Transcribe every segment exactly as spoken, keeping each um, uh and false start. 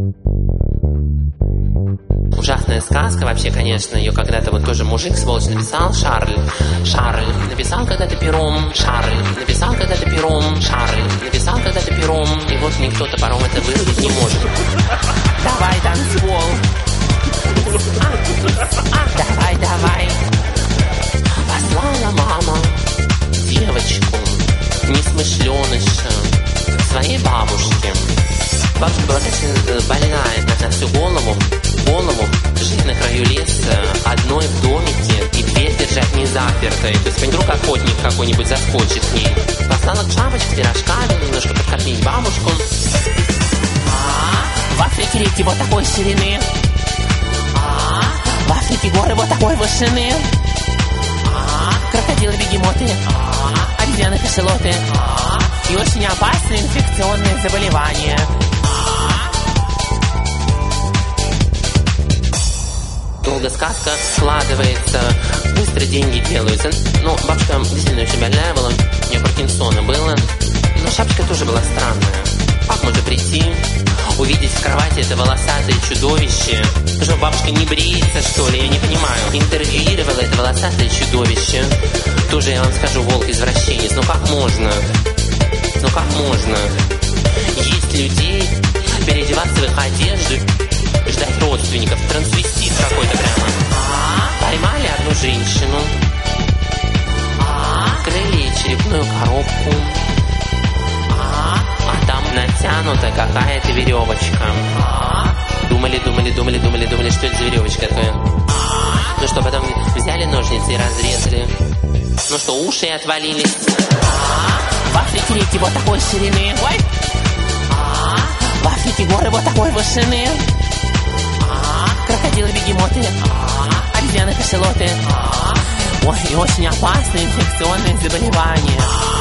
Ужасная сказка вообще, конечно, ее когда-то вот тоже мужик, сволочь, написал, Шарль. Шарль написал когда-то пером, Шарль написал когда-то пером, Шарль написал когда-то пером, и вот никто топором это вырубить не может. Давай, танцпол. Давай, давай. Послала мама девочку, несмышленыша, своей бабушке. Бабушка была очень больная на всю голову, голову жить на краю леса, одной в домике и дверь держать не запертой. То есть вдруг охотник какой-нибудь заскочит к ней. Послала к шапочке, пирожками, немножко подкормить бабушку. В Африке реки вот такой ширины, в Африке горы вот такой вышины, крокодилы, бегемоты, обезьяны, кашалоты и очень опасные инфекционные заболевания. Долго сказка складывается, быстро деньги делаются. Ну, бабушка действительно очень больная была, у нее Паркинсона было. Но шапочка тоже была странная. Как можно прийти, увидеть в кровати это волосатое чудовище? Что, бабушка не бреется, что ли? Я не понимаю. Интервьюировала это волосатое чудовище. Тоже, я вам скажу, волк-извращенец. Ну как можно? Ну как можно? Есть людей, переодеваться в их одежду, ждать родственников, трансвестит какой-то прямо. Поймали одну женщину, открыли ей черепную коробку, а там натянута какая-то веревочка. Думали, думали, думали, думали, думали, что это за веревочка такая. Ну что, потом взяли ножницы и разрезали. Ну что, уши отвалились. В Африке реки вот такой ширины, ой. В Африке горы вот такой вышины, крокодилы, бегемоты, обезьяны, кашалоты, ой, и очень опасные инфекционные заболевания.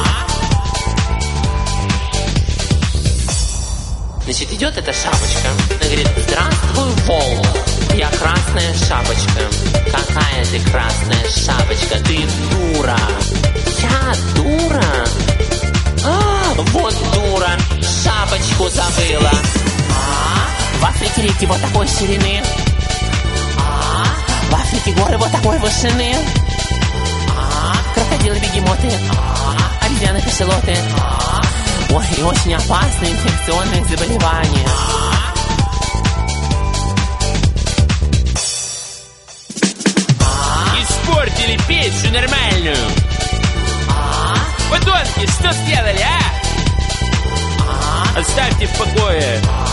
Значит, идет эта шапочка, она говорит: здравствуй, волк, я красная шапочка. Какая ты красная шапочка, ты дура. Я дура? А, вот дура, шапочку забыла. В Африке реки вот такой ширины, в Африке горы вот такой вышины, крокодилы, бегемоты, обезьяны, кашалоты, ой, и очень опасные инфекционные заболевания. Испортили пиццу нормальную. Подонки, что сделали, а? Оставьте в покое.